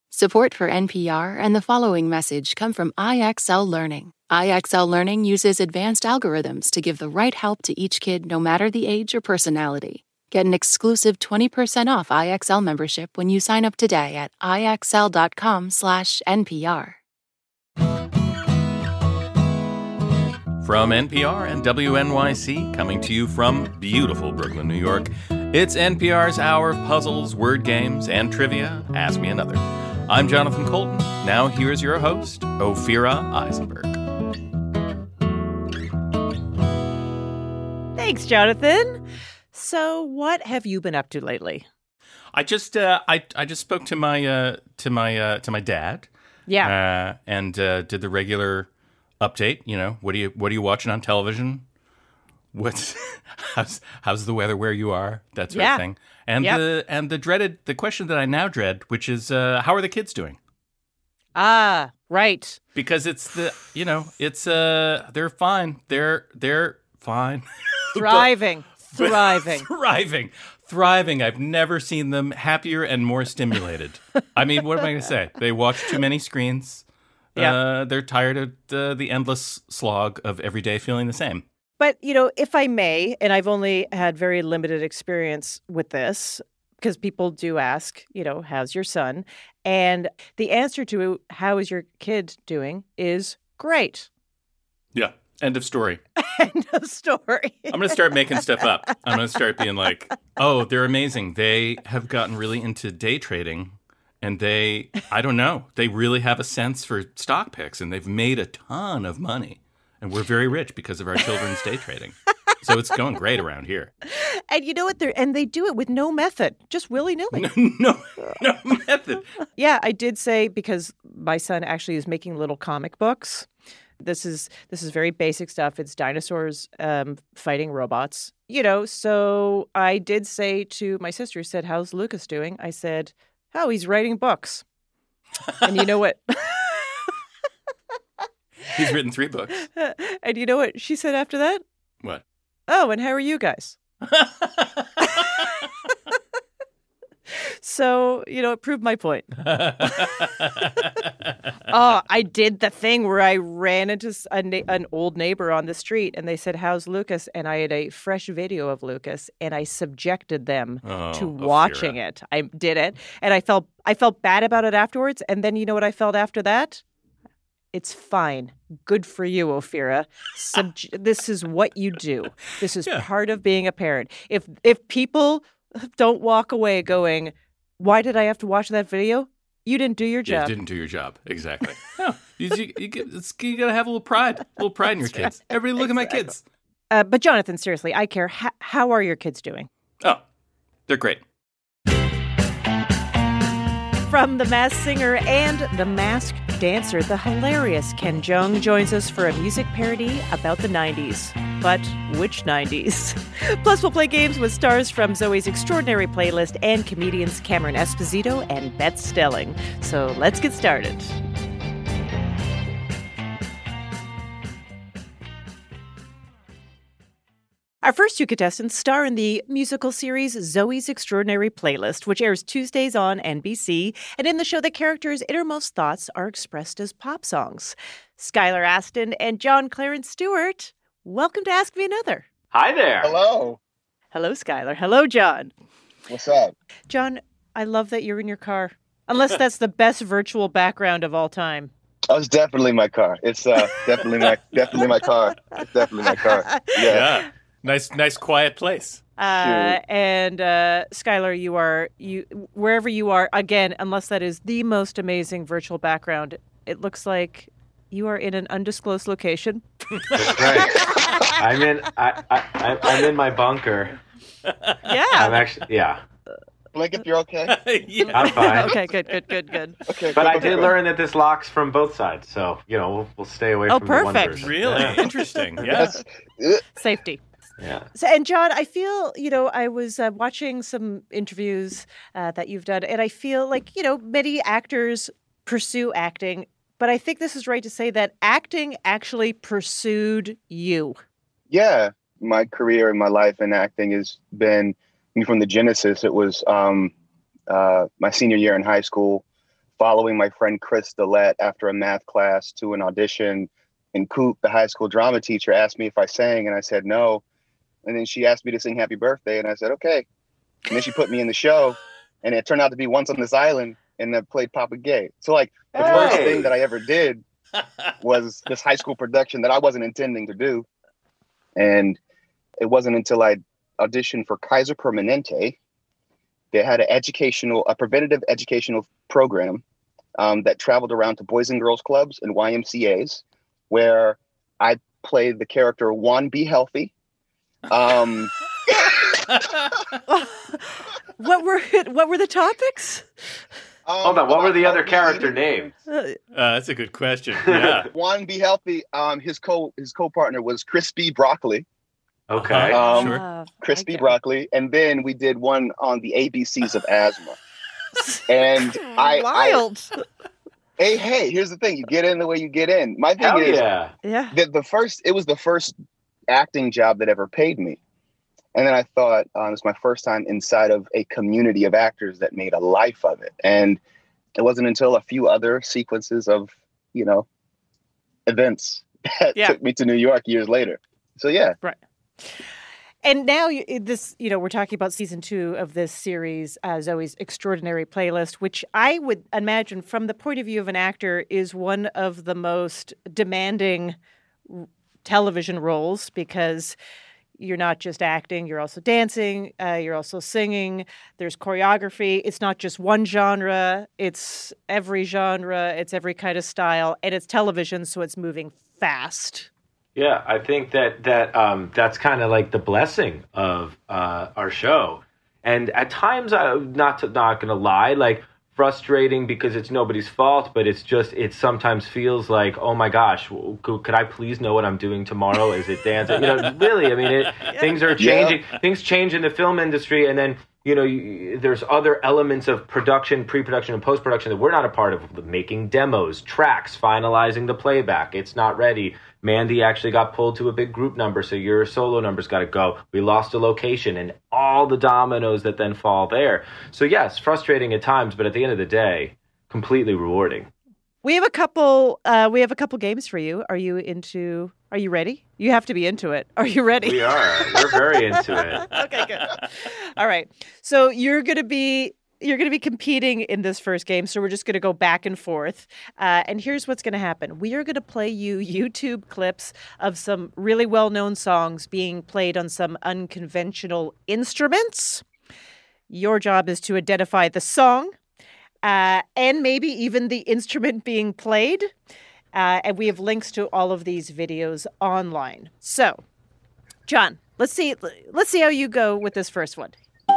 Support for NPR and the following message come from IXL Learning. IXL Learning uses advanced algorithms to give the right help to each kid no matter the age or personality. Get an exclusive 20% off IXL membership when you sign up today at IXL.com/NPR. From NPR and WNYC, coming to you from beautiful Brooklyn, New York, it's NPR's Hour of Puzzles, Word Games, and Trivia. Ask Me Another. I'm Jonathan Colton. Now here's your host, Ophira Eisenberg. Thanks, Jonathan. So, what have you been up to lately? I just spoke to my dad. Yeah. And did the regular update. You know, what are you watching on television? How's the weather where you are? That sort of thing. And the question that I now dread, which is how are the kids doing? Ah, right. Because they're fine. They're fine. Thriving. I've never seen them happier and more stimulated. I mean, what am I going to say? They watch too many screens. Yeah. They're tired of the endless slog of every day feeling the same. But, if I may, and I've only had very limited experience with this, because people do ask, how's your son? And the answer to how is your kid doing is great. Yeah. End of story. End of story. I'm going to start making stuff up. I'm going to start being like, oh, they're amazing. They have gotten really into day trading. And I don't know, they really have a sense for stock picks. And they've made a ton of money. And we're very rich because of our children's day trading. So it's going great around here. And you know what? They do it with no method, just willy-nilly. No method. Yeah, I did say, because my son actually is making little comic books. This is very basic stuff. It's dinosaurs fighting robots. So I did say to my sister, who said, how's Lucas doing? I said, oh, he's writing books. And you know what? He's written 3 books. And you know what she said after that? What? Oh, and how are you guys? So, it proved my point. Oh, I did the thing where I ran into an old neighbor on the street and they said, how's Lucas? And I had a fresh video of Lucas and I subjected them to watching it. I did it. And I felt bad about it afterwards. And then you know what I felt after that? It's fine. Good for you, Ophira. This is what you do. This is part of being a parent. If people don't walk away going, why did I have to watch that video? You didn't do your job. You didn't do your job. Exactly. No, you got to have a little pride in your kids. Everybody look at my kids. But Jonathan, seriously, I care. How are your kids doing? Oh, they're great. From The Masked Singer and The Masked Dancer, the hilarious Ken Jeong joins us for a music parody about the 90s. But which 90s? Plus, we'll play games with stars from Zoe's Extraordinary Playlist and comedians Cameron Esposito and Beth Stelling. So let's get started. Our first 2 contestants star in the musical series Zoe's Extraordinary Playlist, which airs Tuesdays on NBC. And in the show, the characters' innermost thoughts are expressed as pop songs. Skylar Astin and John Clarence Stewart, welcome to Ask Me Another. Hi there. Hello. Hello, Skylar. Hello, John. What's up? John, I love that you're in your car. Unless that's the best virtual background of all time. Oh, it's definitely my car. It's definitely my car. It's definitely my car. Yeah. Nice, quiet place. And Skylar, you wherever you are, again, unless that is the most amazing virtual background, it looks like you are in an undisclosed location. That's right. I'm in my bunker. Yeah. I'm actually, yeah. Blake, if you're okay. Yeah. I'm fine. Okay, good. Okay. But I did learn that this locks from both sides, so we'll stay away from the one perfect. version. Really? Yeah. Interesting. Yeah. Safety. Yeah. So, and John, I feel, I was watching some interviews that you've done, and I feel like, many actors pursue acting, but I think this is right to say that acting actually pursued you. Yeah, my career and my life in acting has been from the genesis. It was my senior year in high school. following my friend Chris Dillette after a math class to an audition. And Coop, the high school drama teacher, asked me if I sang, and I said no. And then she asked me to sing Happy Birthday, and I said, okay. And then she put me in the show, and it turned out to be Once on This Island, and I played Papa Gay. So, like, the first thing that I ever did was this high school production that I wasn't intending to do. And it wasn't until I auditioned for Kaiser Permanente. They had a preventative educational program that traveled around to Boys and Girls Clubs and YMCAs, where I played the character Juan Be Healthy. What were the topics? Hold on, what were the other character names? That's a good question. Yeah. Juan Be Healthy. His co-partner was Crispy Broccoli. Okay. Sure. Crispy Broccoli. And then we did one on the ABCs of asthma. And Wild. Hey, here's the thing. You get in the way you get in. My thing is, it was the first acting job that ever paid me. And then I thought, it was my first time inside of a community of actors that made a life of it. And it wasn't until a few other sequences of, events that took me to New York years later. So, yeah. Right. And now we're talking about season 2 of this series, Zoe's Extraordinary Playlist, which I would imagine from the point of view of an actor is one of the most demanding television roles, because you're not just acting, you're also dancing, you're also singing, there's choreography. It's not just one genre, it's every genre, it's every kind of style, and it's television, so it's moving fast. Yeah, I think that's kind of like the blessing of our show. And at times, I'm not going to lie, like frustrating because it's nobody's fault, but it sometimes feels like, oh my gosh, could I please know what I'm doing tomorrow? Is it dancing? Really, I mean, things are changing. Yeah. Things change in the film industry, and then, there's other elements of production, pre-production, and post-production that we're not a part of, making demos, tracks, finalizing the playback. It's not ready. Mandy actually got pulled to a big group number, so your solo number's got to go. We lost a location, and all the dominoes that then fall there. So yes, frustrating at times, but at the end of the day, completely rewarding. We have a couple games for you. Are you ready? You have to be into it. Are you ready? We are. We're very into it. Okay, good. All right. So you're going to be competing in this first game, so we're just going to go back and forth. And here's what's going to happen. We are going to play you YouTube clips of some really well-known songs being played on some unconventional instruments. Your job is to identify the song and maybe even the instrument being played. And we have links to all of these videos online. So, John, let's see how you go with this first one.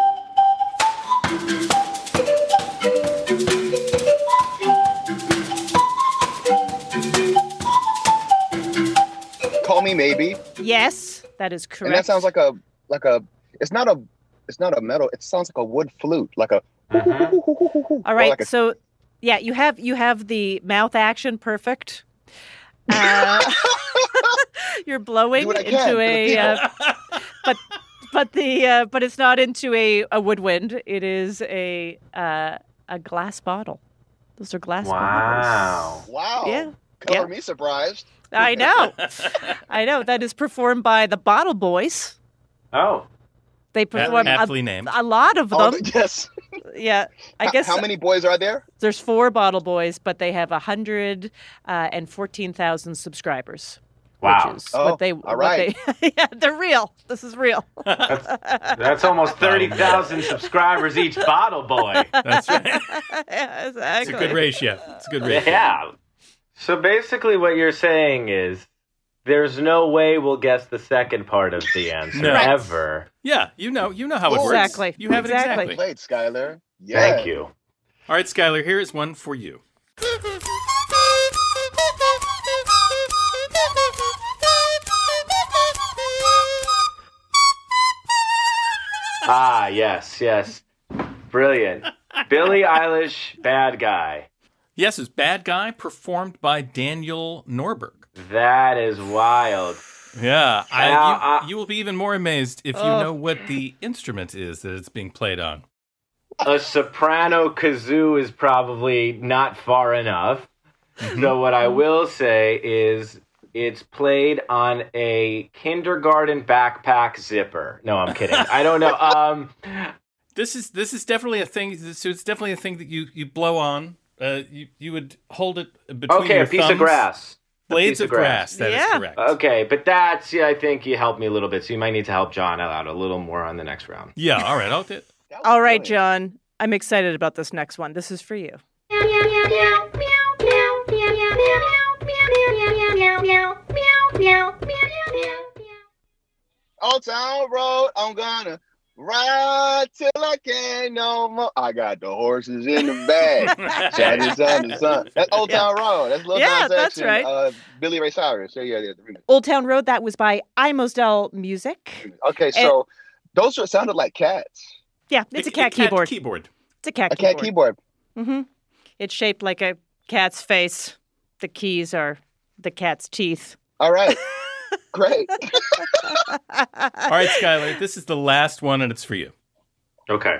Call Me Maybe. Yes, that is correct. And that sounds like a it's not a metal, it sounds like a wood flute, like a All right, like so yeah, you have the mouth action perfect. You're blowing into but it's not into a woodwind. It is a glass bottle. Those are glass bottles. Wow. Yeah. Color me surprised. I know. That is performed by the Bottle Boys. Oh. They perform aptly named. A lot of them. Oh, yes. Yeah. I guess. How many boys are there? There's 4 Bottle Boys, but they have 114,000 subscribers. Wow. All right. Yeah, they're real. This is real. That's almost 30,000 subscribers each Bottle Boy. That's right. Yeah, exactly. It's a good ratio. Yeah. So basically what you're saying is there's no way we'll guess the second part of the answer ever. Yeah, you know how it works. Exactly. You have it exactly. Played, Skylar. Yeah. Thank you. All right, Skylar, here is one for you. Ah, yes. Brilliant. Billie Eilish, Bad Guy. Yes, it's Bad Guy, performed by Daniel Norberg. That is wild. Yeah, you will be even more amazed if you know what the instrument is that it's being played on. a soprano kazoo is probably not far enough. So what I will say is it's played on a kindergarten backpack zipper. No, I'm kidding. I don't know. This is definitely a thing. So it's definitely a thing that you blow on. You would hold it between your a piece thumbs. of grass. Blades of grass. That is correct. Okay, but that's, I think you helped me a little bit, so you might need to help John out a little more on the next round. Yeah, all right. I'll do it. All right, John. I'm excited about this next one. This is for you. Old Town Road, I'm gonna ride till I can't no more. I got the horses in the back. Shining sun. That's Old Town Road. That's Lil Jon that's Jackson, right. Billy Ray Cyrus. Yeah. Old Town Road, that was by Imosdell Music. Okay, so those sounded like cats. Yeah, it's a cat keyboard. It's a cat keyboard. Mm-hmm. It's shaped like a cat's face. The keys are the cat's teeth. All right. Great. All right, Skylar, this is the last one, and it's for you. Okay.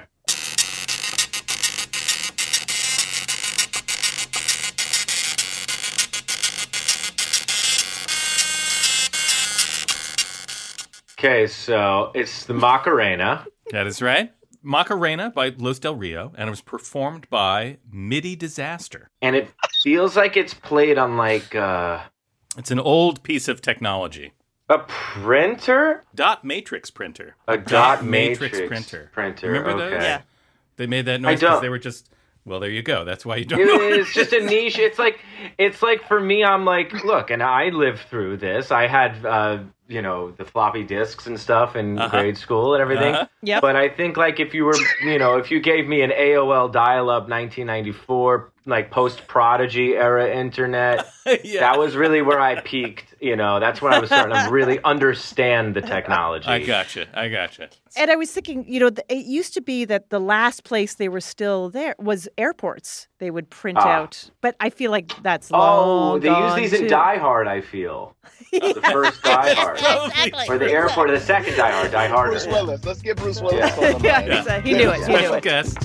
Okay, so it's the Macarena. That is right. Macarena by Los Del Rio, and it was performed by MIDI Disaster. And it feels like it's played on like... It's an old piece of technology. A printer? Dot matrix printer. A dot matrix printer. Remember those? Yeah. They made that noise because they were just... Well, there you go. That's why you don't know. It's just a niche. It's like for me, I'm like, look, and I lived through this. I had, the floppy disks and stuff in grade school and everything. Yep. But I think like if you were, if you gave me an AOL dial-up 1994, like post-Prodigy era internet, that was really where I peaked. That's when I was starting to really understand the technology. I gotcha. And I was thinking, it used to be that the last place they were still there was airports. They would print out, but I feel like that's long they gone use these too. in Die Hard, I feel. The first Die Hard. Exactly. Or the airport, or the second Die Hard, Die Harder. Bruce Willis. Let's get Bruce Willis on the line. Exactly. He knew it. Special guest.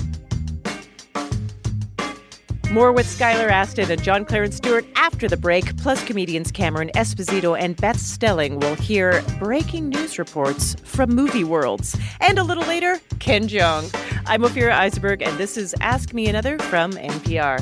More with Skylar Astin and John Clarence Stewart after the break, plus comedians Cameron Esposito and Beth Stelling will hear breaking news reports from movie worlds. And a little later, Ken Jeong. I'm Ophira Eisenberg, and this is Ask Me Another from NPR.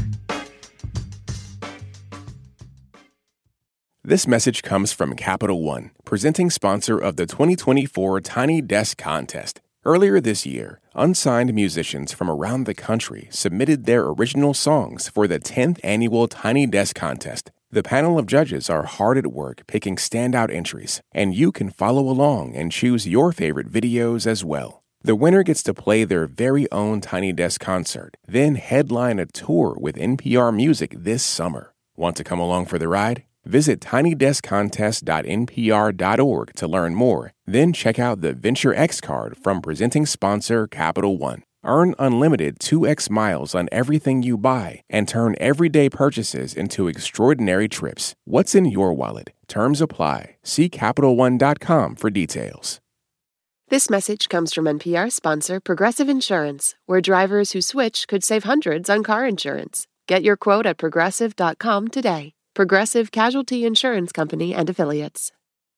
This message comes from Capital One, presenting sponsor of the 2024 Tiny Desk Contest. Earlier this year, unsigned musicians from around the country submitted their original songs for the 10th annual Tiny Desk Contest. The panel of judges are hard at work picking standout entries, and you can follow along and choose your favorite videos as well. The winner gets to play their very own Tiny Desk concert, then headline a tour with NPR Music this summer. Want to come along for the ride? Visit tinydeskcontest.npr.org to learn more. Then check out the Venture X card from presenting sponsor Capital One. Earn unlimited 2x miles on everything you buy and turn everyday purchases into extraordinary trips. What's in your wallet? Terms apply. See CapitalOne.com for details. This message comes from NPR sponsor Progressive Insurance, where drivers who switch could save hundreds on car insurance. Get your quote at Progressive.com today. Progressive Casualty Insurance Company and Affiliates.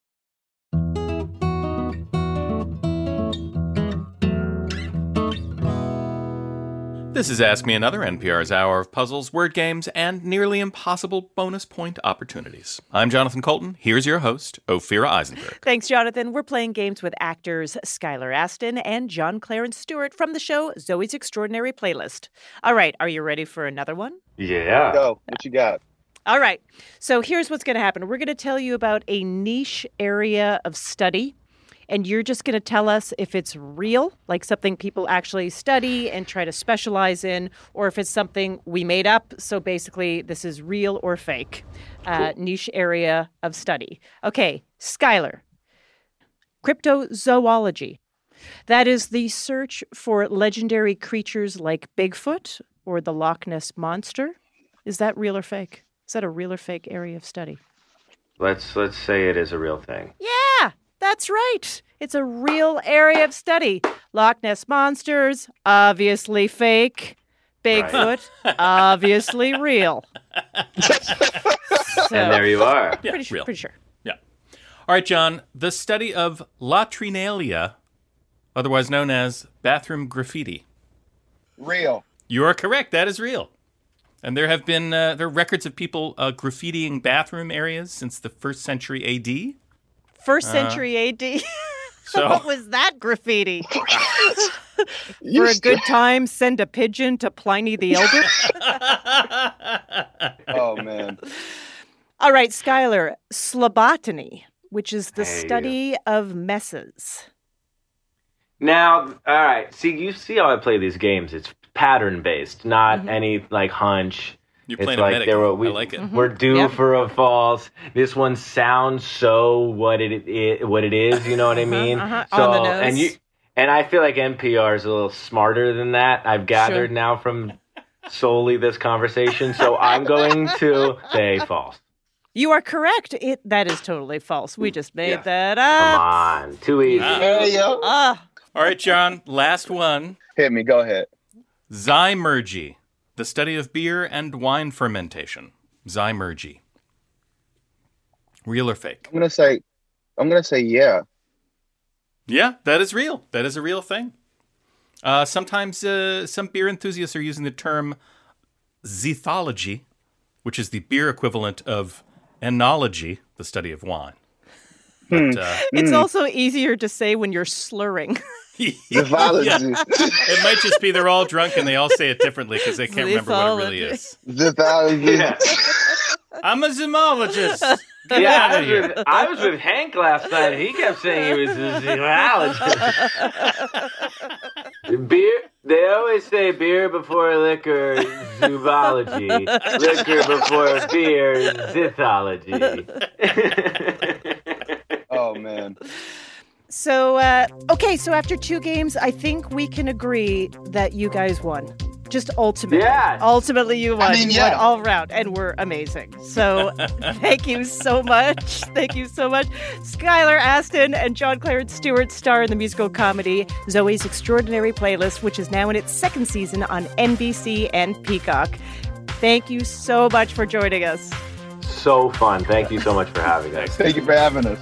This is Ask Me Another, NPR's hour of puzzles, word games, and nearly impossible bonus point opportunities. I'm Jonathan Colton. Here's your host, Ophira Eisenberg. Thanks, Jonathan. We're playing games with actors Skylar Astin and John Clarence Stewart from the show Zoe's Extraordinary Playlist. All right, are you ready for another one? Yeah. Go. What you got? All right. So here's what's going to happen. We're going to tell you about a niche area of study, and you're just going to tell us if it's real, like something people actually study and try to specialize in, or if it's something we made up. So basically, this is real or fake. Cool. Niche area of study. Okay, Skylar. Cryptozoology. That is the search for legendary creatures like Bigfoot or the Loch Ness Monster. Is that real or fake? Is that a real or fake area of study? Let's say it is a real thing. Yeah, That's right. It's a real area of study. Loch Ness Monsters, obviously fake. Bigfoot, obviously real. And there you are. Yeah, Pretty real. sure. Yeah. All right, John. The study of latrinalia, otherwise known as bathroom graffiti. Real. You are correct. That is real. And there have been there are records of people graffitiing bathroom areas since the 1st century A.D. First century A.D. So What was that graffiti? For a good time, send a pigeon to Pliny the Elder. Oh, man. All right, Skylar, slobotany, which is the study of messes. Now, all right. You see how I play these games. It's pattern-based, not any, hunch. You're It's playing like a medic. I like it. We're due for a false. This one sounds so what it is. You know what I mean? So On the nose. And I feel like NPR is a little smarter than that. I've gathered now from solely this conversation. So I'm going to say false. You are correct. That is totally false. We just made that Come up. on, too easy. Hey, yo. All right, John. Last one. Hit me. Go ahead. Zymurgy, the study of beer and wine fermentation. Zymurgy. Real or fake? I'm gonna say yeah. Yeah, that is real. That is a real thing. Sometimes some beer enthusiasts are using the term zithology, which is the beer equivalent of enology, the study of wine. But, It's also easier to say when you're slurring. Zithology. It might just be they're all drunk and they all say it differently because they can't remember what it really is. Zithology. Yeah. I'm a zymologist. Get out of here. I was with Hank last night. He kept saying he was a zoologist. Beer. They always say beer before liquor, zoology. Liquor before beer, zithology. Oh, man. So, so after 2 games, I think we can agree that you guys won. Just ultimately. Yeah. Ultimately, you won. mean, You won yeah. all around, and we're amazing. So, thank you so much. Thank you so much. Skylar Astin and John Clarence Stewart star in the musical comedy Zoe's Extraordinary Playlist, which is now in its 2nd season on NBC and Peacock. Thank you so much for joining us. So fun. Thank you so much for having us. Thank you for having us.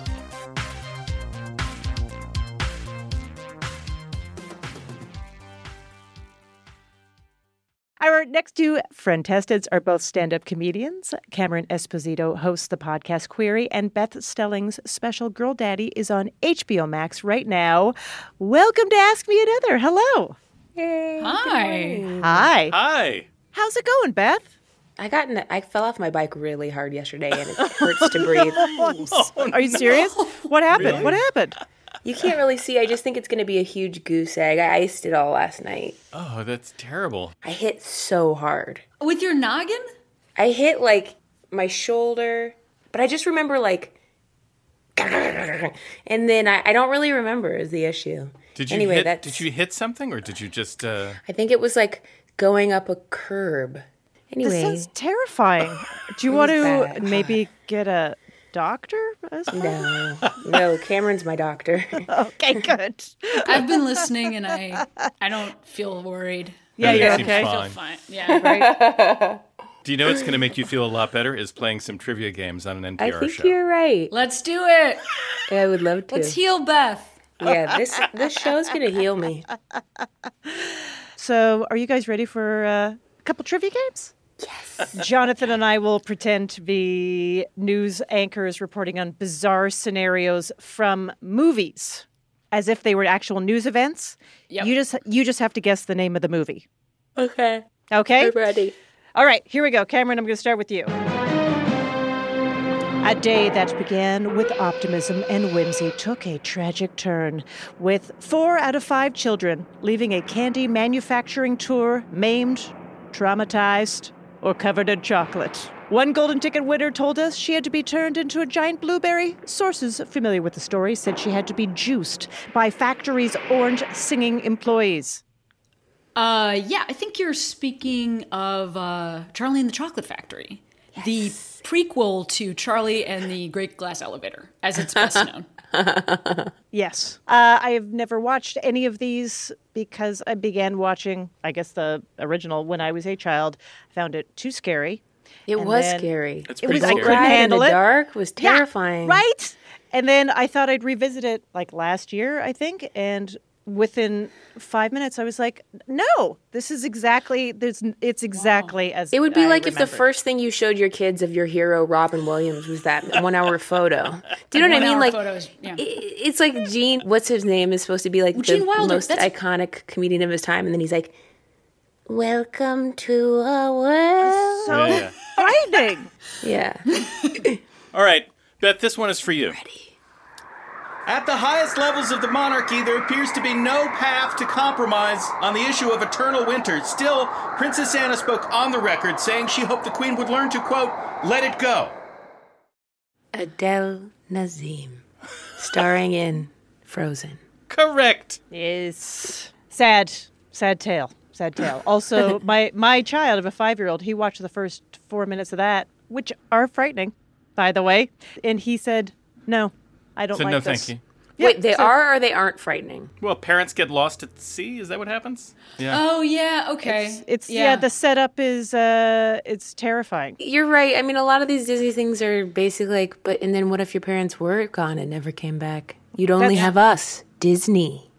Our next 2 friend-testeds are both stand-up comedians. Cameron Esposito hosts the podcast Query, and Beth Stelling's special Girl Daddy is on HBO Max right now. Welcome to Ask Me Another. Hello. Yay. Hi. Hi. Hi. How's it going, Beth? I fell off my bike really hard yesterday, and it hurts to breathe. Are you serious? What happened? Really? What happened? You can't really see. I just think it's going to be a huge goose egg. I iced it all last night. Oh, that's terrible. I hit so hard. With your noggin? I hit, my shoulder, but I just remember, and then I don't really remember is the issue. Did you anyway, Did you hit something, or did you just? I think it was going up a curb. Anyway, This sounds terrifying. Do you want to bad. maybe get a doctor as well? no, Cameron's my doctor. Okay, good. I've been listening and I don't feel worried. Yeah, It you're seems okay. I feel fine. fine. Yeah. Do you know what's going to make you feel a lot better? Is playing some trivia games on an I NPR think show. you're right. Let's do it. Yeah, I would love to. Let's heal Beth. Yeah, this show's gonna heal me. So, are you guys ready for a couple trivia games? Yes. Jonathan and I will pretend to be news anchors reporting on bizarre scenarios from movies, as if they were actual news events. Yep. You just have to guess the name of the movie. Okay, Okay? I'm ready. All right, here we go. Cameron, I'm going to start with you. A day that began with optimism and whimsy took a tragic turn, with 4 out of 5 children leaving a candy manufacturing tour maimed, traumatized, or covered in chocolate. One golden ticket winner told us she had to be turned into a giant blueberry. Sources familiar with the story said she had to be juiced by factory's orange singing employees. Yeah, I think you're speaking of Charlie and the Chocolate Factory. The prequel to Charlie and the Great Glass Elevator, as it's best known. Yes. I have never watched any of these because I began watching, I guess, the original when I was a child. I found it too scary. It was scary. It's It was, pretty I scary. couldn't handle in the it. dark was terrifying. Yeah, right? And then I thought I'd revisit it like last year, I think. And within 5 minutes, I was like, no, this is exactly, it's exactly as It would be I like if the remembered. first thing you showed your kids of your hero, Robin Williams, was that 1 hour photo. Do you know what I mean? 1 hour Like, photos, yeah. it's like Gene, what's his name, is supposed to be like Gene the Wilder, most that's- iconic comedian of his time. And then he's like, welcome to a world. So Yeah. frightening. Yeah. All right, Beth, this one is for you. At the highest levels of the monarchy, there appears to be no path to compromise on the issue of eternal winter. Still, Princess Anna spoke on the record saying she hoped the Queen would learn to, quote, let it go. Adele Nazim, starring in Frozen. Correct. Yes. Sad tale. Sad tale. Also, my child of a 5-year-old, he watched the first 4 minutes of that, which are frightening, by the way. And he said, no, I don't Said like no, this. thank you. Yeah, Wait, they so- are or they aren't frightening? Well, parents get lost at sea. Is that what happens? Yeah. Oh, yeah, okay. It's the setup is it's terrifying. You're right. I mean, a lot of these Disney things are basically like, but and then what if your parents were gone and never came back? You'd only That's- have us, Disney.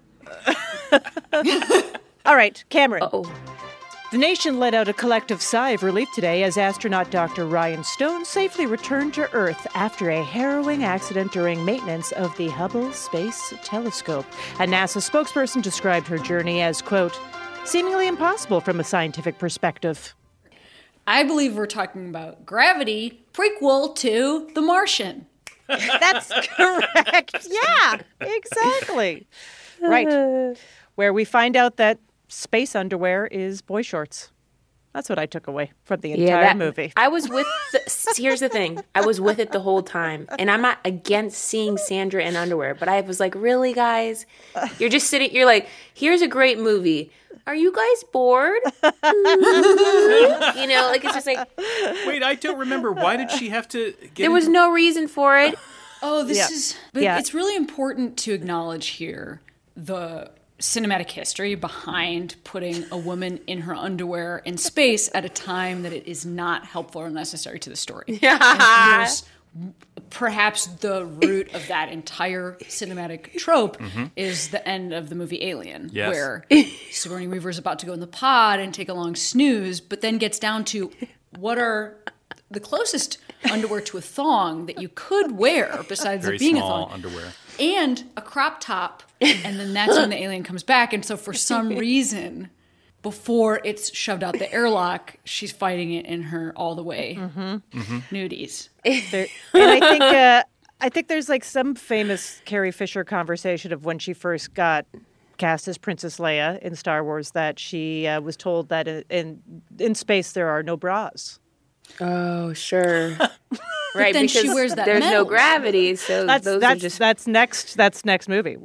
All right, Cameron. Oh, The nation let out a collective sigh of relief today as astronaut Dr. Ryan Stone safely returned to Earth after a harrowing accident during maintenance of the Hubble Space Telescope. A NASA spokesperson described her journey as, quote, seemingly impossible from a scientific perspective. I believe we're talking about Gravity, prequel to The Martian. That's correct. Yeah, exactly. Right. Where we find out that space underwear is boy shorts. That's what I took away from the entire movie. I was with. Here's the thing: I was with it the whole time, and I'm not against seeing Sandra in underwear, but I was like, really, guys? You're just sitting. You're like, here's a great movie. Are you guys bored? You know, like it's just like Wait, I don't remember. Why did she have to get there was no reason for it. Oh, this Yeah. is. But Yeah. it's really important to acknowledge here the cinematic history behind putting a woman in her underwear in space at a time that it is not helpful or necessary to the story. And here's perhaps the root of that entire cinematic trope is the end of the movie Alien, Yes. where Sigourney Weaver is about to go in the pod and take a long snooze, but then gets down to what are the closest underwear to a thong that you could wear besides very it being small a thong, underwear? and a crop top, and then that's when the alien comes back. And so for some reason, before it's shoved out the airlock, she's fighting it in her all the way nudies. And I think there's like some famous Carrie Fisher conversation of when she first got cast as Princess Leia in Star Wars that she was told that in space there are no bras. Oh, sure. Right, then she because wears that there's no medal. gravity, so those are just That's next movie.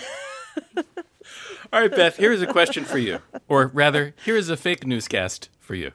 All right, Beth, here is a question for you. Or rather, here is a fake newscast for you.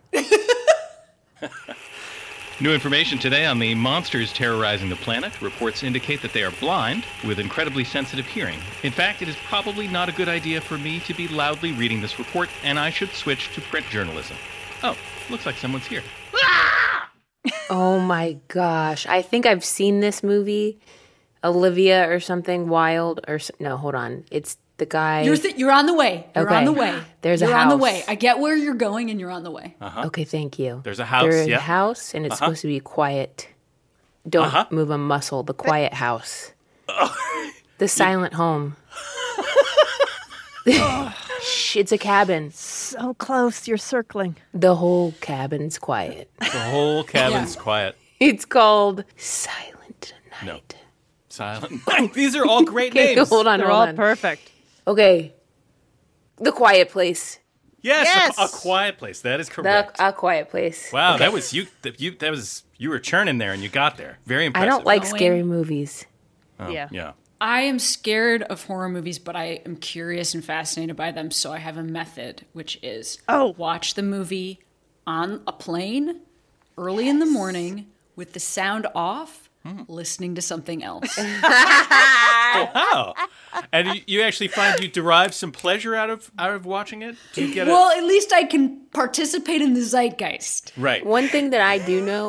New information today on the monsters terrorizing the planet. Reports indicate that they are blind with incredibly sensitive hearing. In fact, it is probably not a good idea for me to be loudly reading this report, and I should switch to print journalism. Oh, looks like someone's here. Oh my gosh. I think I've seen this movie. Olivia or something, Wild or no, hold on. It's the guy. You're on the way. You're Okay. on the way. There's a you're on the house. way. I get where you're going, and you're on the way. Okay, thank you. There's a house, There's yeah. a house, and it's supposed to be quiet. Don't move a muscle. The quiet house. The silent home. Shh, it's a cabin. So close, you're circling. The whole cabin's quiet. The whole cabin's quiet. It's called Silent Night. No. Silent Night. These are all great Okay, names. hold on, They're hold all on. perfect. Okay. The Quiet Place. Yes, Yes! A quiet place. That is correct. A Quiet Place. Wow, Okay. that was you. That was you were churning there, and you got there. Very I impressive. don't like Going- scary movies. Yeah. Yeah. I am scared of horror movies, but I am curious and fascinated by them. So I have a method, which is watch the movie on a plane early in the morning with the sound off, listening to something else. Wow. And you actually find you derive some pleasure out of watching it? Do you get Well, at least I can participate in the zeitgeist. Right. One thing that I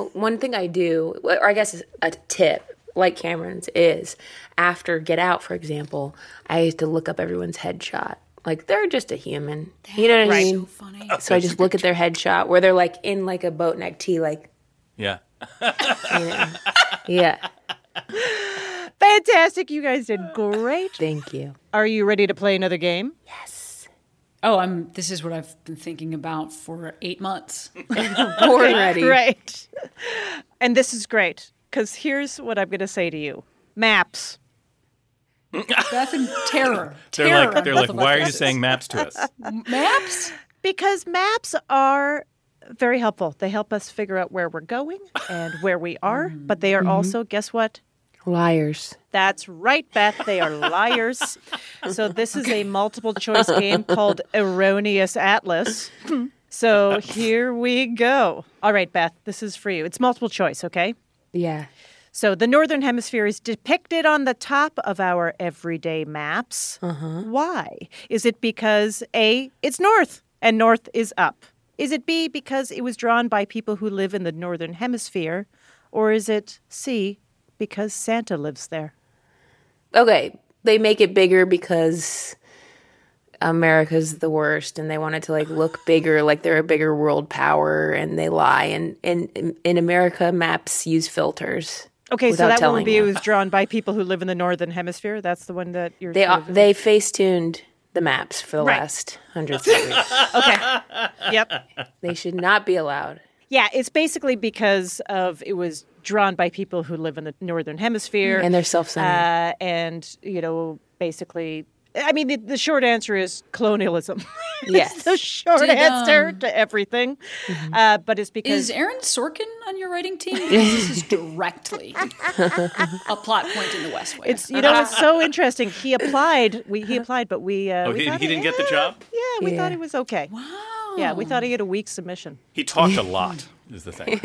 do, or I guess a tip, like Cameron's, is after Get Out, for example, I used to look up everyone's headshot. Like, they're just a human. You know what I mean? So funny. So I just look at their headshot where they're like in like a boat neck tee, like, Yeah. you know. Yeah. Fantastic. You guys did great. Thank you. Are you ready to play another game? Yes. Oh, this is what I've been thinking about for 8 months. Born ready. Right. And this is great, because here's what I'm going to say to you. Maps. Beth in terror. They're Terror. like, why are you saying maps to us? Maps? Because maps are very helpful. They help us figure out where we're going and where we are, but they are also, guess what? Liars. That's right, Beth. They are liars. So this is a multiple choice game called Erroneous Atlas. So here we go. All right, Beth, this is for you. It's multiple choice, okay? Yeah. So the Northern Hemisphere is depicted on the top of our everyday maps. Why? Is it because A, it's north and north is up? Is it B, because it was drawn by people who live in the Northern Hemisphere? Or is it C, because Santa lives there? Okay, they make it bigger because America's the worst, and they want it to like look bigger, like they're a bigger world power, and they lie. And in America, maps use filters. Okay, so that telling wouldn't be you. it was drawn by people who live in the Northern Hemisphere. That's the one that you're. They face-tuned the maps for the Right. last hundreds of years. Okay. Yep. They should not be allowed. Yeah, it's basically because of it was drawn by people who live in the Northern Hemisphere. And they're self-centered. And, basically, I mean, the short answer is colonialism. Yes. It's the short answer to everything. But it's because... Is Aaron Sorkin on your writing team? Because this is directly a plot point in the West Wing. It's it's so interesting. He applied, but we He didn't get the job? Yeah, we thought he was okay. Wow. Yeah, we thought he had a weak submission. He talked a lot, is the thing.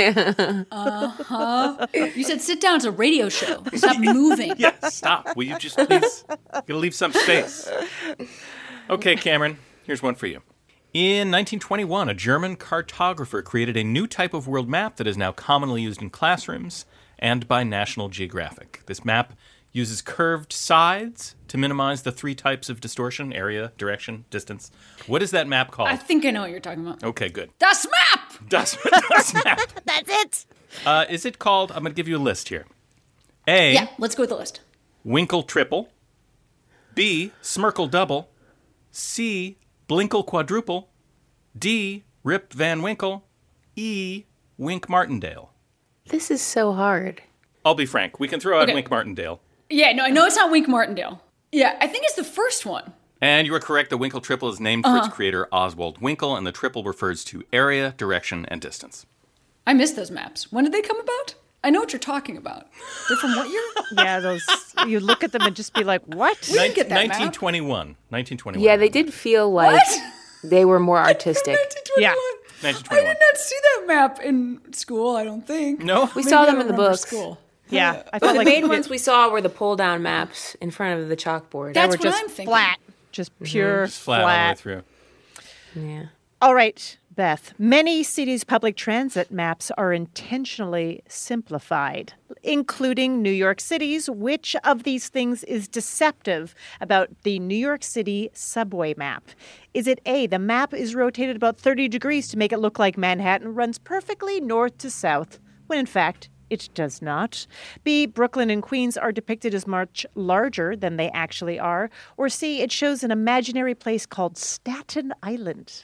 You said sit down. It's a radio show. Stop moving. Yeah, stop. Will you just please? You gotta leave some space. Okay, Cameron, here's one for you. In 1921, a German cartographer created a new type of world map that is now commonly used in classrooms and by National Geographic. This map uses curved sides to minimize the 3 types of distortion: area, direction, distance. What is that map called? I think I know what you're talking about. Okay, good. Das Map! Das Map. That's it. Is it called, I'm going to give you a list here. A, Yeah, let's go with the list. Winkle Triple. B, Smirkle Double. C, Blinkle Quadruple. D, Rip Van Winkle. E, Wink Martindale. This is so hard. I'll be frank. We can throw out Okay. Wink Martindale. Yeah, no, I know it's not Wink Martindale. Yeah, I think it's the first one. And you are correct. The Winkle Triple is named for its creator, Oswald Winkle, and the triple refers to area, direction, and distance. I missed those maps. When did they come about? I know what you're talking about. They're from what year? Yeah, those. You look at them and just be like, what? We didn't get that map. 1921. Yeah, they did feel like they were more artistic. 1921. Yeah. I 1921. did not see that map in school, I don't think. No? We saw Maybe I them in the remember books. School. Yeah, I The felt like main ones we saw were the pull-down maps in front of the chalkboard. That's were what just I'm thinking. flat, just pure Just flat all the way through. Yeah. All right, Beth. Many cities' public transit maps are intentionally simplified, including New York City's. Which of these things is deceptive about the New York City subway map? Is it A, the map is rotated about 30 degrees to make it look like Manhattan runs perfectly north to south, when in fact it does not? B, Brooklyn and Queens are depicted as much larger than they actually are? Or C, it shows an imaginary place called Staten Island?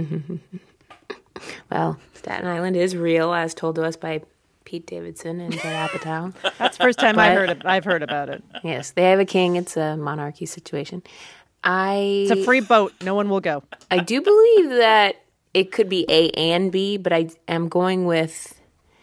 Well, Staten Island is real, as told to us by Pete Davidson and Judd Apatow. That's the first time I've heard about it. Yes, they have a king. It's a monarchy situation. It's a free boat. No one will go. I do believe that it could be A and B, but I'm going with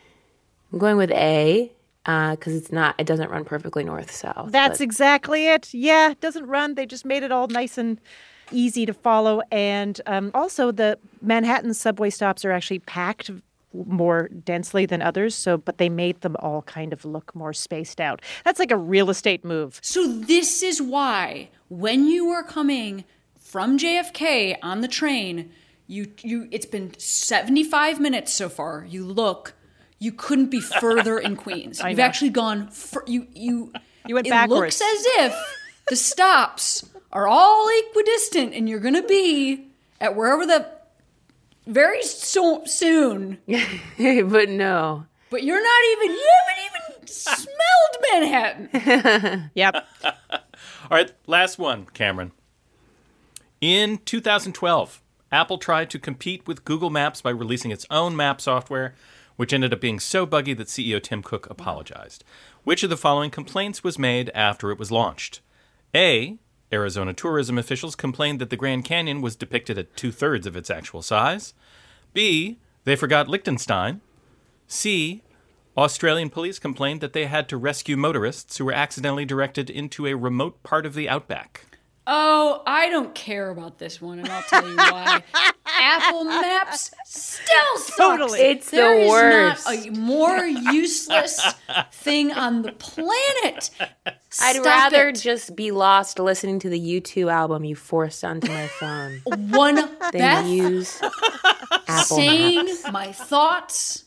A because it doesn't run perfectly north-south. That's exactly it. Yeah, it doesn't run. They just made it all nice and easy to follow. And also the Manhattan subway stops are actually packed more densely than others. But they made them all kind of look more spaced out. That's like a real estate move. So this is why when you are coming from JFK on the train, you it's been 75 minutes so far. You couldn't be further in Queens. You've actually gone. You went backwards. It looks as if the stops are all equidistant, and you're going to be at wherever very soon. But no. But you haven't even smelled Manhattan. Yep. All right, last one, Cameron. In 2012, Apple tried to compete with Google Maps by releasing its own map software, which ended up being so buggy that CEO Tim Cook apologized. Which of the following complaints was made after it was launched? A. Arizona tourism officials complained that the Grand Canyon was depicted at 2/3 of its actual size. B. They forgot Liechtenstein. C. Australian police complained that they had to rescue motorists who were accidentally directed into a remote part of the outback. Oh, I don't care about this one, and I'll tell you why. Apple Maps still sucks. Totally. It's the worst. There is not a more useless thing on the planet. I'd rather just be lost listening to the U2 album you forced onto my phone than use Apple saying Maps. my thoughts.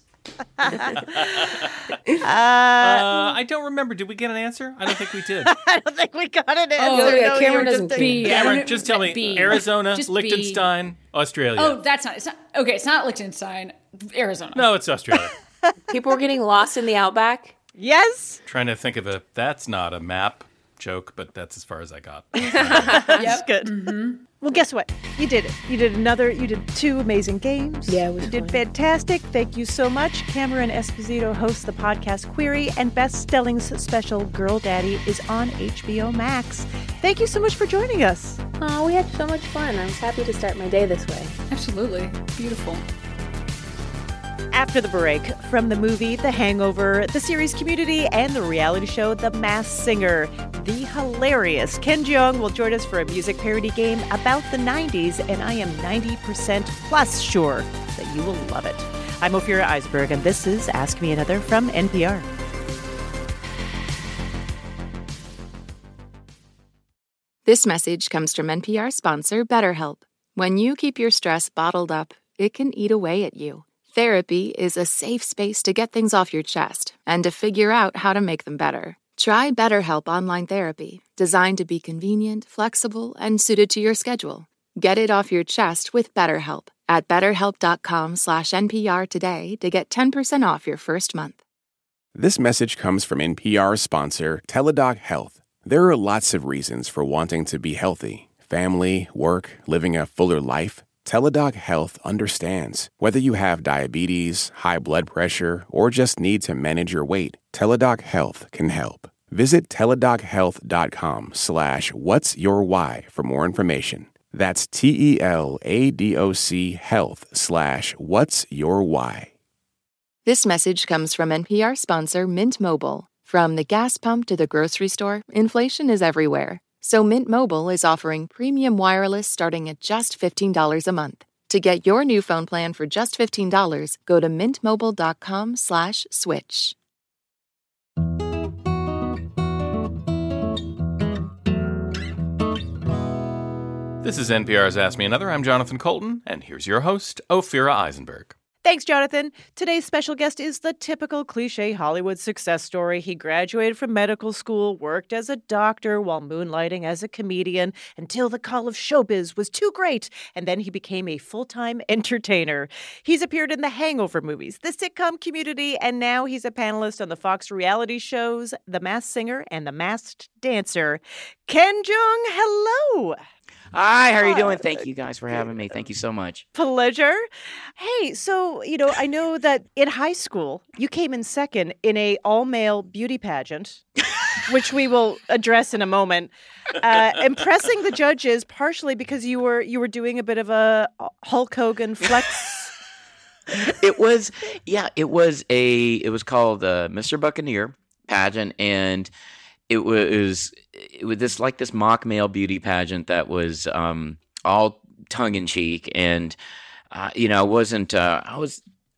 I don't remember. Did we get an answer? I don't think we did. I don't think we got an answer. Oh, yeah, Cameron doesn't B. Cameron, just tell me. B. Arizona, Just Liechtenstein, Australia. Oh, it's not. Okay, it's not Liechtenstein. Arizona. No, it's Australia. People were getting lost in the outback. Yes. Trying to think of that's not a map joke, but that's as far as I got. That's good. Mm-hmm. Well, guess what? You did it. You did 2 amazing games. Yeah, it was You did fun. fantastic. Thank you so much. Cameron Esposito hosts the podcast Query, and Best Stelling's special Girl Daddy is on HBO Max. Thank you so much for joining us. Oh, we had so much fun. I was happy to start my day this way. Absolutely. Beautiful. After the break, from the movie The Hangover, the series Community, and the reality show The Masked Singer, the hilarious Ken Jeong will join us for a music parody game about the 90s, and I am 90% plus sure that you will love it. I'm Ophira Eisberg, and this is Ask Me Another from NPR. This message comes from NPR sponsor BetterHelp. When you keep your stress bottled up, it can eat away at you. Therapy is a safe space to get things off your chest and to figure out how to make them better. Try BetterHelp Online Therapy, designed to be convenient, flexible, and suited to your schedule. Get it off your chest with BetterHelp at betterhelp.com/NPR today to get 10% off your first month. This message comes from NPR sponsor Teladoc Health. There are lots of reasons for wanting to be healthy. Family, work, living a fuller life. Teladoc Health understands. Whether you have diabetes, high blood pressure, or just need to manage your weight, Teladoc Health can help. Visit teladochealth.com/whatsyourwhy for more information. That's TELADOC health/whatsyourwhy. This message comes from NPR sponsor Mint Mobile. From the gas pump to the grocery store, inflation is everywhere. So Mint Mobile is offering premium wireless starting at just $15 a month. To get your new phone plan for just $15, go to mintmobile.com/switch. This is NPR's Ask Me Another. I'm Jonathan Colton, and here's your host, Ophira Eisenberg. Thanks, Jonathan. Today's special guest is the typical cliche Hollywood success story. He graduated from medical school, worked as a doctor while moonlighting as a comedian until the call of showbiz was too great, and then he became a full-time entertainer. He's appeared in the Hangover movies, the sitcom Community, and now he's a panelist on the Fox reality shows The Masked Singer and The Masked Dancer. Ken Jeong, hello. Hi, how are you doing? Thank you guys for having me. Thank you so much. Pleasure. Hey, so, I know that in high school, you came in second in a all-male beauty pageant, which we will address in a moment, impressing the judges partially because you were doing a bit of a Hulk Hogan flex. It was called the Mr. Buccaneer pageant, and it was this mock male beauty pageant that was all tongue in cheek, and I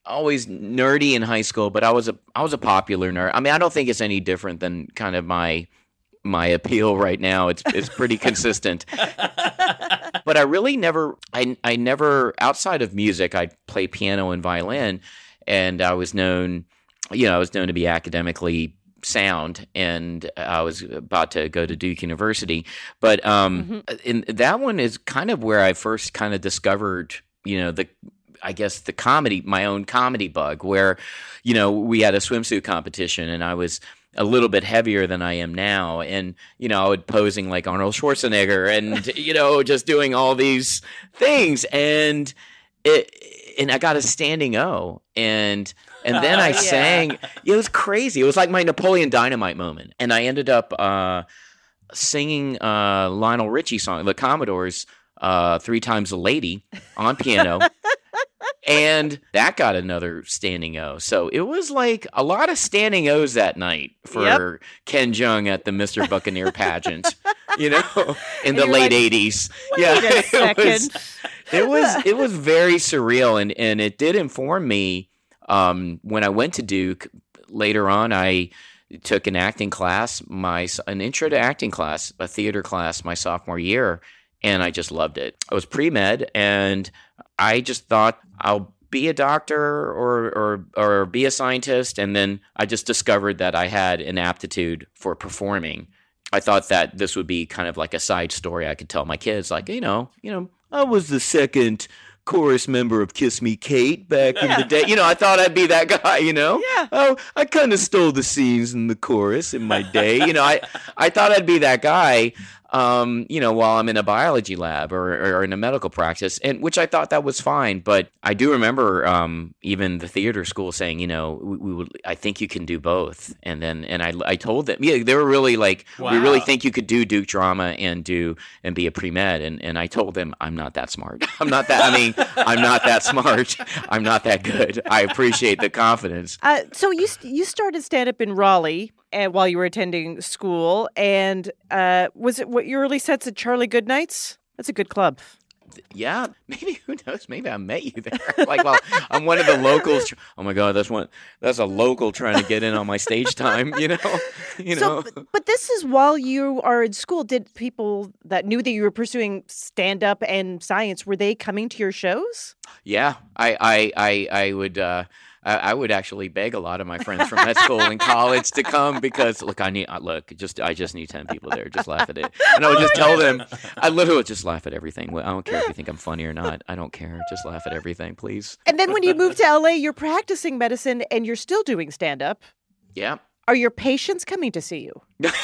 always nerdy in high school, but I was a popular nerd. I mean, I don't think it's any different than kind of my appeal right now. It's pretty consistent. But I really never outside of music, I play piano and violin, and I was known to be academically sound, and I was about to go to Duke University. But in that one is kind of where I first kind of discovered, the comedy, my own comedy bug, where, we had a swimsuit competition and I was a little bit heavier than I am now. And, I would posing like Arnold Schwarzenegger and, just doing all these things. And I got a standing O. And then I sang. It was crazy. It was like my Napoleon Dynamite moment. And I ended up singing Lionel Richie song, the Commodores, 3 Times a Lady on piano. And that got another standing O. So it was like a lot of standing O's that night for Ken Jeong at the Mr. Buccaneer pageant, in the late 80s. It was very surreal. And it did inform me when I went to Duke. Later on, I took an acting class, an intro to acting class, a theater class my sophomore year. And I just loved it. I was pre-med, and I just thought I'll be a doctor or be a scientist. And then I just discovered that I had an aptitude for performing. I thought that this would be kind of like a side story I could tell my kids, like, I was the second chorus member of Kiss Me Kate back in the day. I thought I'd be that guy, Yeah. Oh, I kind of stole the scenes in the chorus in my day. I thought I'd be that guy. While I'm in a biology lab or in a medical practice, and which I thought that was fine. But I do remember even the theater school saying, I think you can do both. And I told them, they were really like, we really think you could do Duke drama and be a pre-med. And I told them, I'm not that smart. I'm not that smart. I'm not that good. I appreciate the confidence. So you started stand-up in Raleigh while you were attending school, and was it what your early sets at Charlie Goodnight's? That's a good club. Yeah, maybe, who knows? Maybe I met you there. Like, well, I'm one of the locals. Oh my God, that's a local trying to get in on my stage time. So, but this is while you are in school. Did people that knew that you were pursuing stand-up and science, were they coming to your shows? Yeah, I would. I would actually beg a lot of my friends from med school and college to come because, I just need 10 people there. Just laugh at it. And I would just tell them, I literally would just laugh at everything. I don't care if you think I'm funny or not. I don't care. Just laugh at everything, please. And then when you move to LA, you're practicing medicine and you're still doing stand-up. Yeah. Are your patients coming to see you?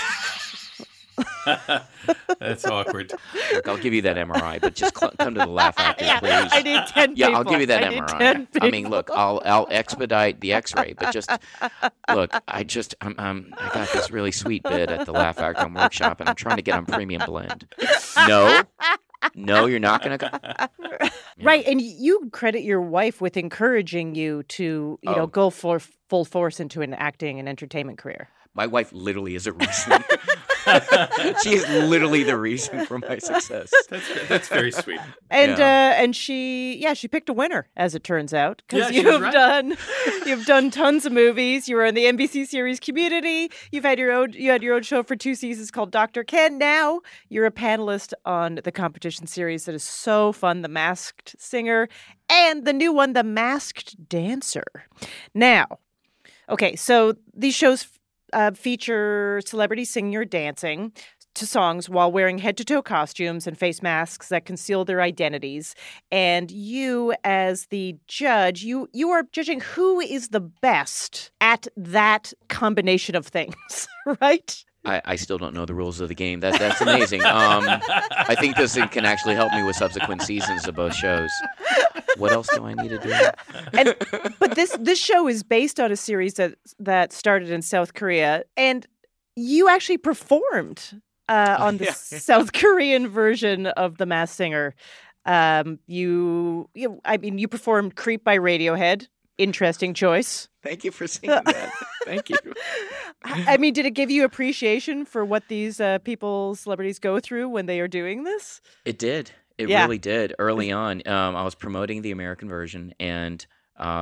That's awkward. Look, I'll give you that MRI, but just come to the Laugh Factory, please. I need 10 people. Yeah, I'll give you that MRI. I mean, look, I'll expedite the X-ray, but just look. I got this really sweet bit at the Laugh Factory workshop, and I'm trying to get on Premium Blend. No, you're not going to go. Right, and you credit your wife with encouraging you to, go for full force into an acting and entertainment career. My wife literally is a reason. She is literally the reason for my success. That's very sweet. And she picked a winner, as it turns out, because you've done tons of movies. You were on the NBC series Community. You had your own show for 2 seasons called Dr. Ken. Now you're a panelist on the competition series that is so fun, The Masked Singer, and the new one, The Masked Dancer. Now, okay, so these shows feature celebrities singing or dancing to songs while wearing head-to-toe costumes and face masks that conceal their identities. And you, as the judge, you are judging who is the best at that combination of things, right? I still don't know the rules of the game. That's amazing. I think this can actually help me with subsequent seasons of both shows. What else do I need to do? But this show is based on a series that started in South Korea, and you actually performed on the South Korean version of The Masked Singer. You performed "Creep" by Radiohead. Interesting choice. Thank you for saying that. Thank you. I mean, did it give you appreciation for what these celebrities go through when they are doing this? It did. It really did. Early on, I was promoting the American version, and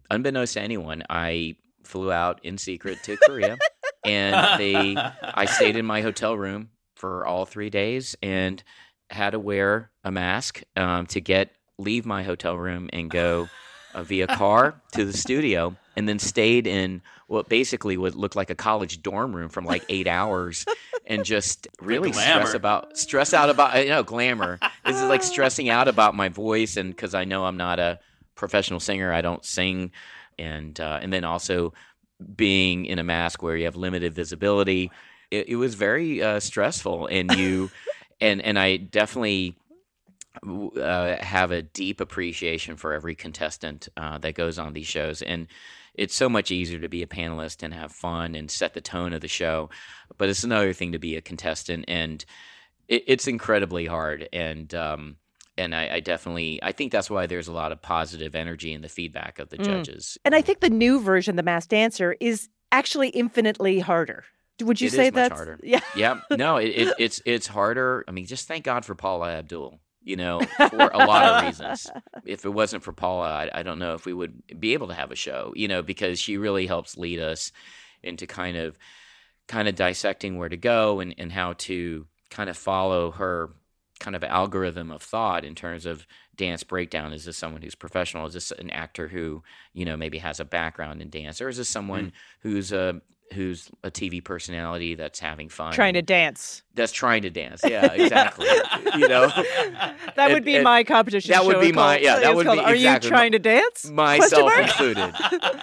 unbeknownst to anyone, I flew out in secret to Korea, and I stayed in my hotel room for all 3 days and had to wear a mask to leave my hotel room and go via car to the studio, and then stayed in what basically would look like a college dorm room from like 8 hours, and just really stress out about glamour. This is like stressing out about my voice, and because I know I'm not a professional singer, I don't sing, and then also being in a mask where you have limited visibility. It was very stressful, and and I definitely have a deep appreciation for every contestant that goes on these shows, and it's so much easier to be a panelist and have fun and set the tone of the show, but it's another thing to be a contestant, and it's incredibly hard, and I think that's why there's a lot of positive energy in the feedback of the judges. And I think the new version, The Masked Dancer, is actually infinitely harder. Would you say that's harder? Yeah. Yeah. No, it's harder. I mean, just thank God for Paula Abdul, for a lot of reasons. If it wasn't for Paula, I don't know if we would be able to have a show, because she really helps lead us into kind of dissecting where to go and how to kind of follow her kind of algorithm of thought in terms of dance breakdown. Is this someone who's professional? Is this an actor who, maybe has a background in dance? Or is this someone who's a TV personality that's having fun? Trying to dance. That's trying to dance. Yeah, exactly. That would be my competition show. That would be my, that would be Are exactly. You trying to dance? Myself included.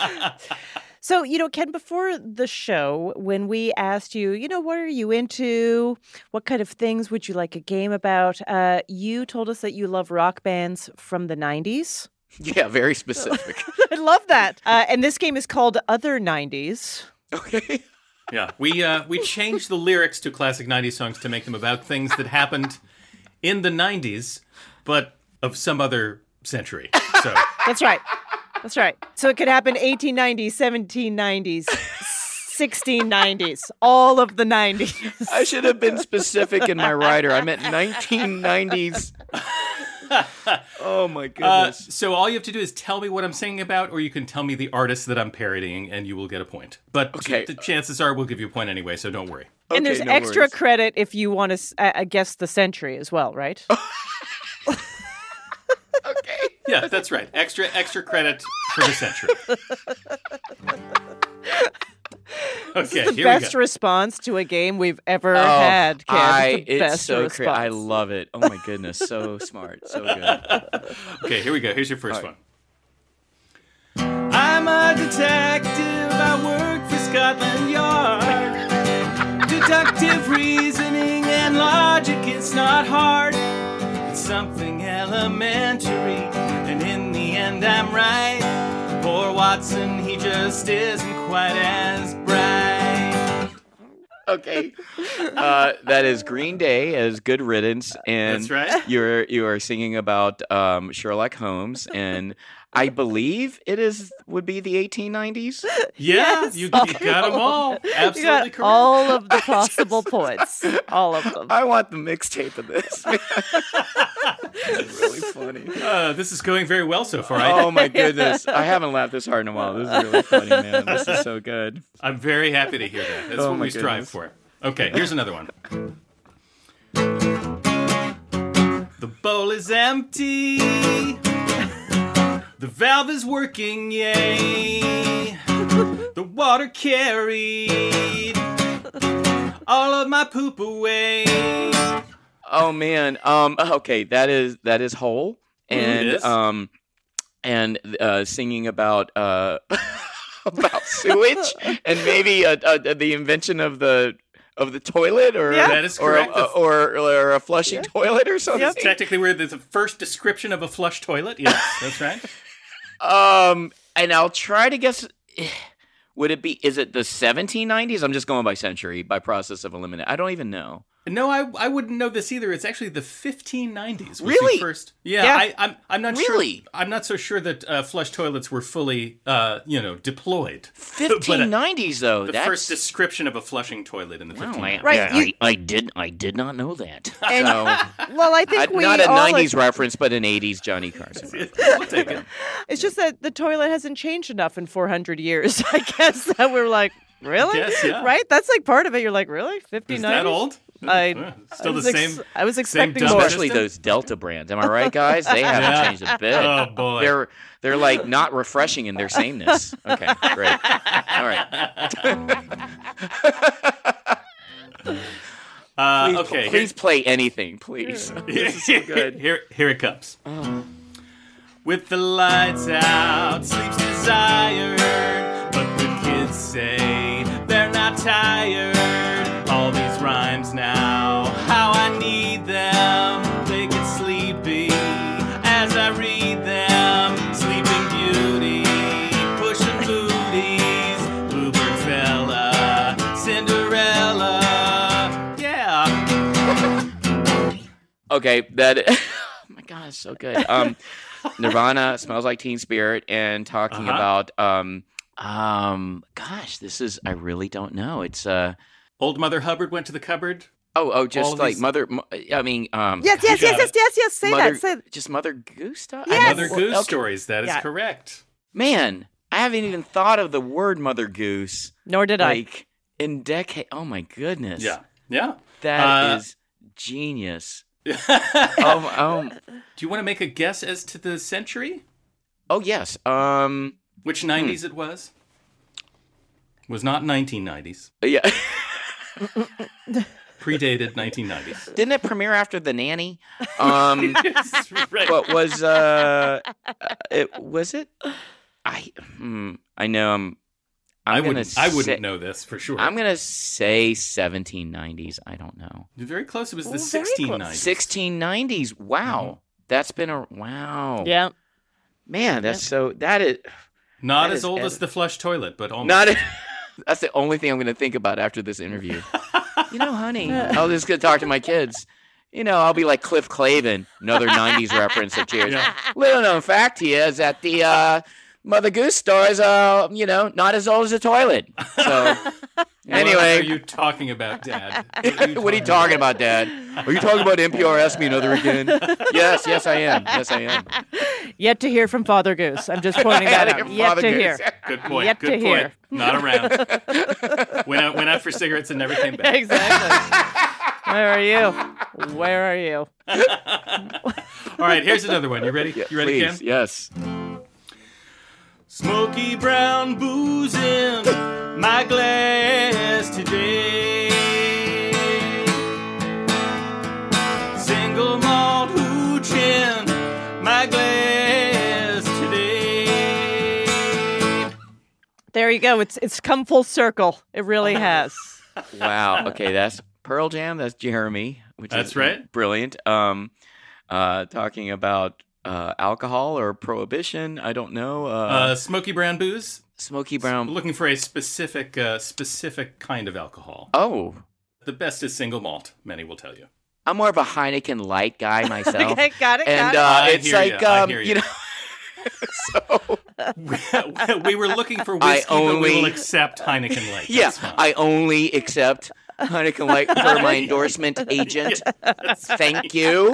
So, Ken, before the show, when we asked you, what are you into? What kind of things would you like a game about? You told us that you love rock bands from the 90s. Yeah, very specific. I love that. And this game is called Other 90s. Okay. Yeah, we changed the lyrics to classic 90s songs to make them about things that happened in the 90s, but of some other century. So That's right. So it could happen 1890s, 1790s, 1690s, all of the 90s. I should have been specific in my writer. I meant 1990s. Oh, my goodness. So all you have to do is tell me what I'm singing about, or you can tell me the artist that I'm parodying, and you will get a point. But the chances are we'll give you a point anyway, so don't worry. And there's extra credit if you want to guess the century as well, right? Okay. Yeah, that's right. Extra credit for the century. Okay, this is the best response to a game we've ever had, Ken. It's so crazy. I love it. Oh, my goodness. So smart. So good. Okay, here we go. Here's your first one. I'm a detective. I work for Scotland Yard. Deductive reasoning and logic, it's not hard. It's something elementary, and in the end I'm right. Poor Watson, he just isn't quite as bright. Okay. That is Green Day as Good Riddance. And that's right. You are singing about Sherlock Holmes, and I believe would be the 1890s. Yeah, yes. you got them all. Absolutely correct. All of the possible points. All of them. I want the mixtape of this. This is really funny. This is going very well so far. Oh, my goodness. I haven't laughed this hard in a while. This is really funny, man. This is so good. I'm very happy to hear that. That's what we strive for. Okay, here's another one. The bowl is empty. The valve is working, yay. The water carried all of my poop away. Oh man. Okay, that is Hole, and singing about sewage and maybe the invention of the toilet, or that is correct. or a flushing toilet or something. Yep. Technically, we're the first description of a flush toilet. Yes, that's right. And I'll try to guess. Is it the 1790s? I'm just going by century, by process of elimination. I don't even know. No, I wouldn't know this either. It's actually the 1590s. Was Really? The first. Yeah. I'm not Really? sure. I'm not so sure that flush toilets were fully, deployed. 1590s though. The That's first description of a flushing toilet in the 1590s. Right, I did not know that. And- So, Well, I think we not a all 90s reference, but an 80s Johnny Carson reference. We'll take it. It's just that the toilet hasn't changed enough in 400 years. I guess that we're like, really? Yes, yeah. Right? That's like part of it. You're like, really? 1590s? Is that old? Still the same. I was same expecting dumb more. Especially those Delta brands. Am I right, guys? They haven't Yeah. changed a bit. Oh boy. They're like not refreshing in their sameness. Okay, great. All right. Please play anything, please. This is so good. Here it comes. With the lights out, sleep's desired, but the kids say they're not tired. All these rhymes now, how I need them. They get sleepy as I read them. Sleeping Beauty, pushing booties, Bluebird Fella, Cinderella. Yeah. Okay, that. Oh my God, it's so good. Nirvana, Smells Like Teen Spirit, and talking about gosh, this is, I really don't know. It's Old Mother Hubbard went to the cupboard. just like these... Mother. I mean, Yes. Say Mother, that. Say just Mother Goose stuff. Yes. Mother Goose stories. That is correct. Man, I haven't even thought of the word Mother Goose. Nor did I. Like in decade. Oh my goodness. Yeah. That is genius. Do you want to make a guess as to the century? Oh yes. Which 90s it was? Was not 1990s. Yeah. Predated 1990s. Didn't it premiere after The Nanny? Yes, right. What was it? Was it? I know. I wouldn't know this for sure. I'm gonna say 1790s. I don't know. You're very close. It was the very 1690s. 1690s. Wow. Mm-hmm. That's been a wow. Yeah. Man, that's so. That is Not that as is old as the flush toilet, but almost. not. That's the only thing I'm gonna think about after this interview. Honey, I'll just go talk to my kids. I'll be like Cliff Clavin, another 90s reference of Cheers. Yeah. Little known fact here is that the Mother Goose store is, not as old as the toilet. So, anyway. What are you talking about, Dad? What are you talking about, Dad? Are you talking about NPR Ask Me Another again? Yes, I am. Yes, I am. Yet to hear from Father Goose. I'm just pointing that out. Yet Father to Goose. hear. Good point. Yet Good to point. hear. Not around. Went out for cigarettes and never came back. Exactly. Where are you? All right, here's another one. You ready? You ready, Please, Ken? yes. Smoky brown booze in my glass today. Single malt hooch in my glass today. There you go. It's come full circle. It really has. Wow. Okay, that's Pearl Jam. That's Jeremy. That's right. Brilliant. Talking about alcohol or prohibition. I don't know. Smoky brown booze. Smoky brown. Looking for a specific kind of alcohol. Oh. The best is single malt, many will tell you. I'm more of a Heineken light guy myself. Okay, got it. And it's hear like, ya, I hear ya. So we were looking for whiskey, but we will accept Heineken Light. yeah, That's fine. I only accept Heineken Light for my endorsement agent. Thank you.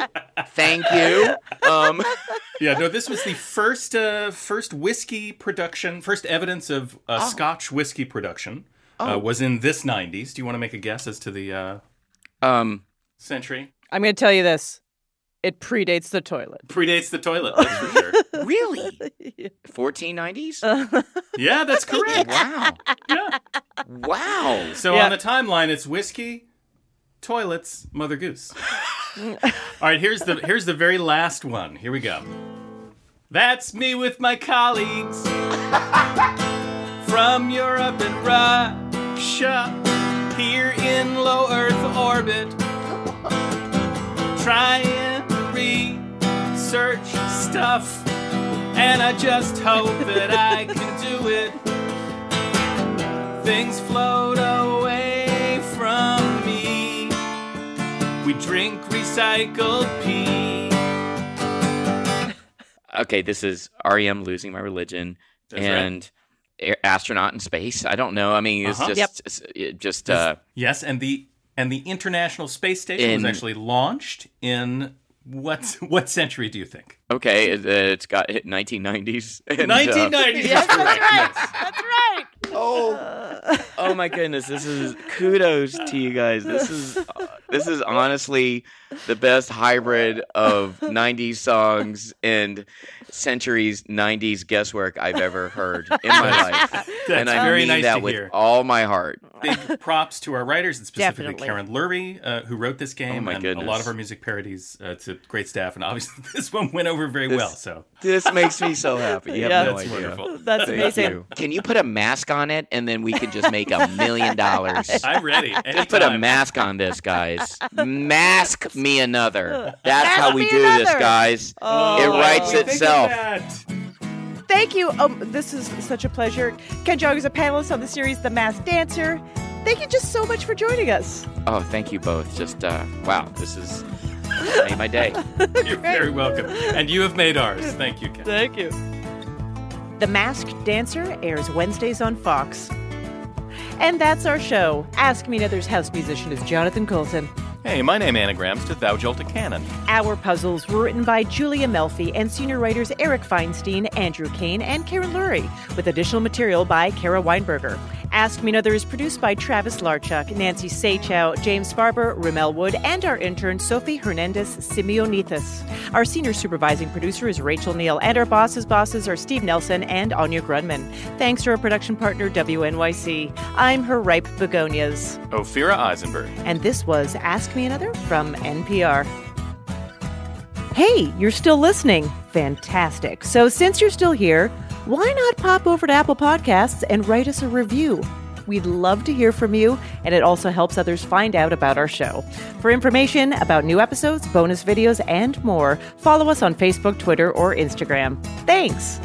Yeah, no, this was the first whiskey production, first evidence of Scotch whiskey production was in this 90s. Do you want to make a guess as to the century? I'm going to tell you this. It predates the toilet. Predates the toilet, that's for sure. Really? 1490s? Yeah, that's correct. Wow. Yeah. Wow. So on the timeline, it's whiskey, toilets, Mother Goose. All right, here's the very last one. Here we go. That's me with my colleagues from Europe and Russia, here in low Earth orbit, trying to research stuff, and I just hope that I can do it. Things float away from me, We drink recycled pee. Okay, this is REM, Losing My Religion. That's and right. Astronaut in Space. I don't know. I mean, it's just yes, and the International Space Station was actually launched in what century do you think? Okay, it's got hit 1990s. 1990s. Yes, that's right. That's right. Oh my goodness! This is kudos to you guys. This is honestly the best hybrid of 90s songs and centuries 90s guesswork I've ever heard in my life. That's I very mean nice that to with hear. all my heart. Big props to our writers, and specifically Definitely. Karen Lurie, who wrote this game. Oh my and goodness. A lot of our music parodies. It's a great staff, and obviously this one went over very well. So This makes me so happy. You have Yeah. no that's idea. wonderful. That's Thank amazing. you. Can you put a mask on it and then we can just make $1 million? I'm ready. Just put a Anytime. mask on this, guys. Mask me another. That's Mask how we me do this, another. guys. Oh, It writes we think of itself. that. Thank you. This is such a pleasure. Ken Jeong is a panelist on the series The Masked Dancer. Thank you just so much for joining us. Oh, thank you both. Just, wow, this is made my day. You're very welcome. And you have made ours. Thank you, Ken. Thank you. The Masked Dancer airs Wednesdays on Fox. And that's our show. Ask Me Another's house musician is Jonathan Coulton. Hey, my name anagrams to Thou Jolt a Cannon. Our puzzles were written by Julia Melfi and senior writers Eric Feinstein, Andrew Kane, and Karen Lurie, with additional material by Kara Weinberger. Ask Me Another is produced by Travis Larchuk, Nancy Saychow, James Farber, Ramel Wood, and our intern Sophie Hernandez Simeonithis. Our senior supervising producer is Rachel Neal, and our bosses are Steve Nelson and Anya Grunman. Thanks to our production partner WNYC. I'm her ripe begonias. Ophira Eisenberg. And this was Ask Me Another from NPR. Hey, you're still listening. Fantastic. So since you're still here, why not pop over to Apple Podcasts and write us a review? We'd love to hear from you, and it also helps others find out about our show. For information about new episodes, bonus videos, and more, follow us on Facebook, Twitter, or Instagram. Thanks!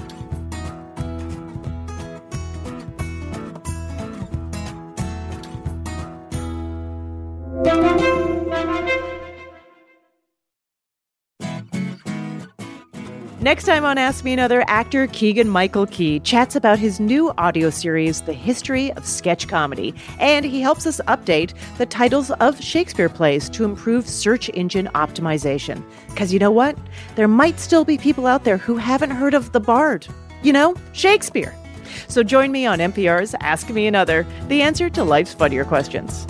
Next time on Ask Me Another, actor Keegan-Michael Key chats about his new audio series, The History of Sketch Comedy, and he helps us update the titles of Shakespeare plays to improve search engine optimization. Because you know what? There might still be people out there who haven't heard of the Bard. You know, Shakespeare. So join me on NPR's Ask Me Another, the answer to life's funnier questions.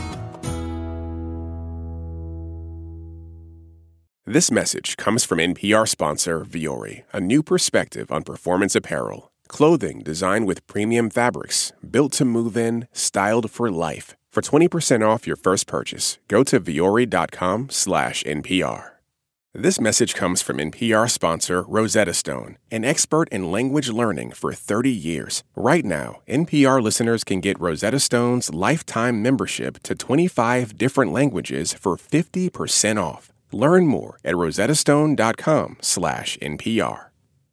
This message comes from NPR sponsor Vuori, a new perspective on performance apparel. Clothing designed with premium fabrics, built to move in, styled for life. For 20% off your first purchase, go to vuori.com/NPR. This message comes from NPR sponsor Rosetta Stone, an expert in language learning for 30 years. Right now, NPR listeners can get Rosetta Stone's lifetime membership to 25 different languages for 50% off. Learn more at rosettastone.com/NPR.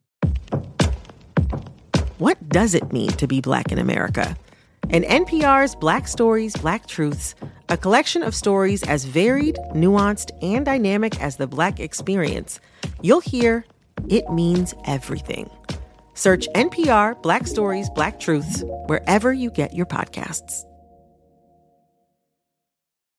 What does it mean to be Black in America? In NPR's Black Stories, Black Truths, a collection of stories as varied, nuanced, and dynamic as the Black experience, you'll hear it means everything. Search NPR Black Stories, Black Truths wherever you get your podcasts.